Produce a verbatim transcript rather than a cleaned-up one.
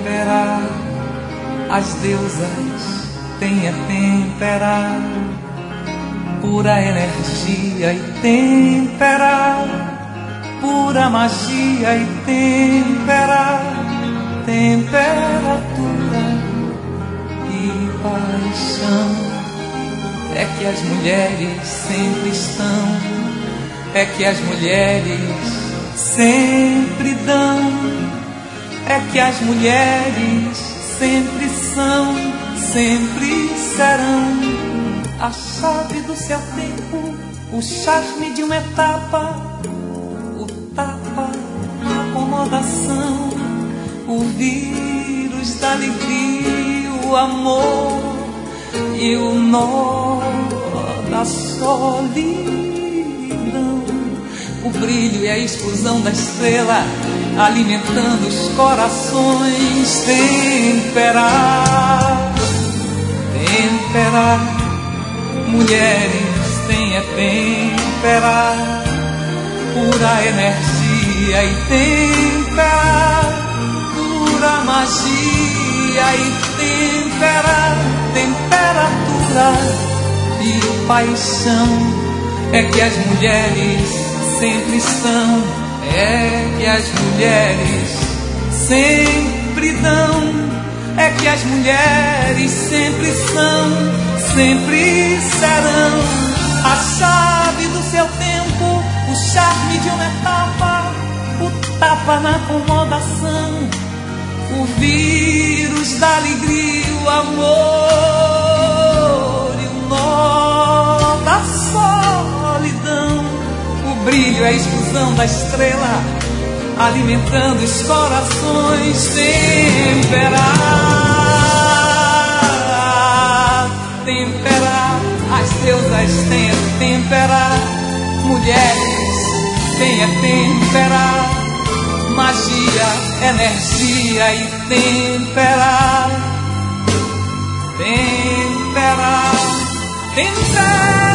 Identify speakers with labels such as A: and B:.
A: temperar, as deusas têm a temperar, pura energia e temperar, pura magia e temperar, temperatura e paixão. É que as mulheres sempre estão, é que as mulheres sempre dão, é que as mulheres sempre são, sempre serão a chave do seu tempo, o charme de uma etapa, o tapa, a acomodação, o vírus da alegria, o amor e o nó da solidão, o brilho e a explosão da estrela alimentando os corações. Temperar, temperar, mulheres têm a temperar, pura energia e temperar, pura magia e temperar, temperatura e paixão. É que as mulheres sempre estão, é que as mulheres sempre dão, é que as mulheres sempre são, sempre serão a chave do seu tempo, o charme de uma etapa, o tapa na acomodação, o vírus da alegria, o amor e o nó da solidão, o brilho e a explosão da estrela alimentando os corações. Temperar, temperar, as deusas têm a temperar, mulheres têm a temperar, magia, energia e temperar, temperar, temperar.